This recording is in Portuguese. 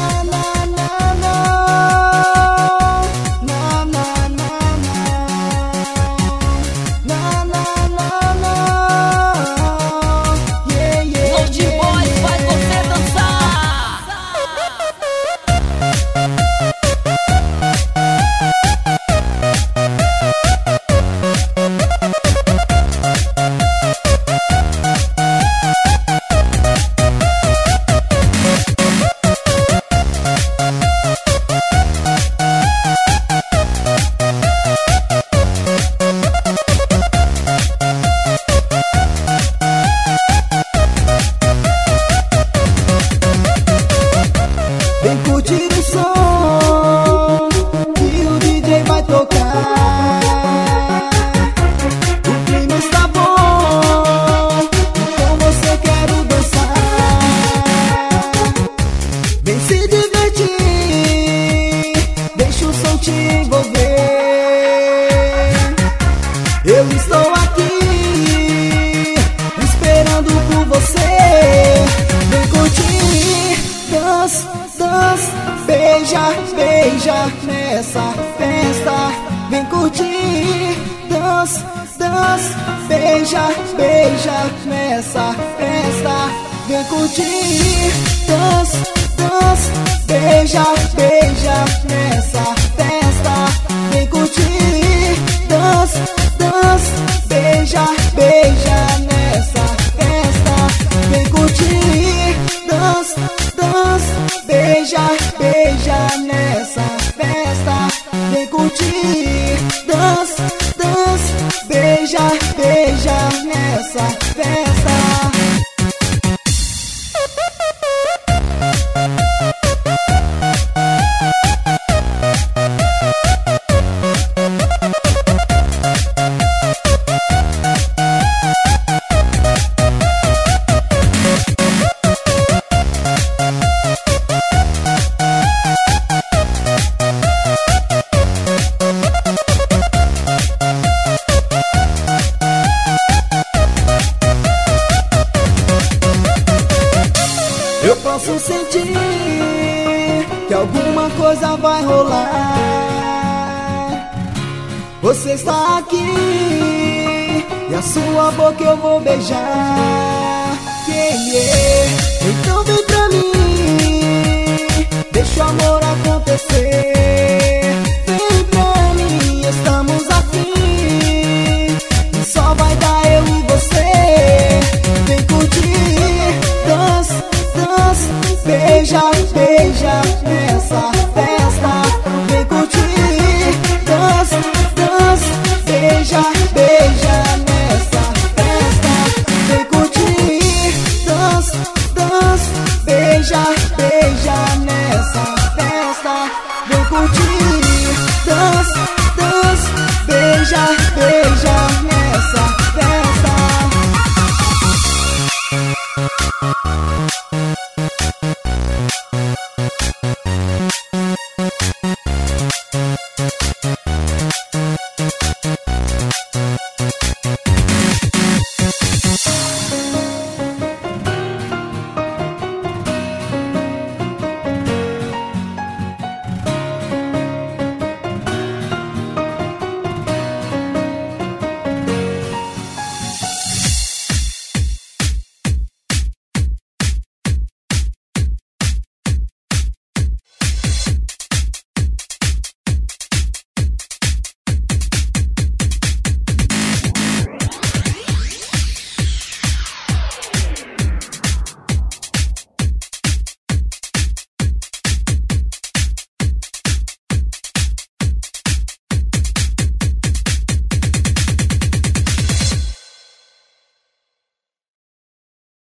Vem curtir o som que o DJ vai tocar. O clima está bom e com você quero dançar. Vem se divertir, deixa o som te envolver. Eu estou aqui esperando por você. Vem curtir, dança, beija, beija nessa festa. Vem curtir, dança, beija, beija nessa festa. Vem curtir, dança, beija, beija nessa festa. Vem curtir, dança, beija, beija nessa festa. Vem curtir, dança, beija, beija nessa festa. Vem curtir, dança, beija, beija nessa festa. Eu posso sentir que alguma coisa vai rolar. Você está aqui e a sua boca eu vou beijar. Então vem pra mim, deixa o amor acontecer. Vem pra mim, estamos afim, e só vai dar eu e você. Vem curtir, dança, beija, beija nessa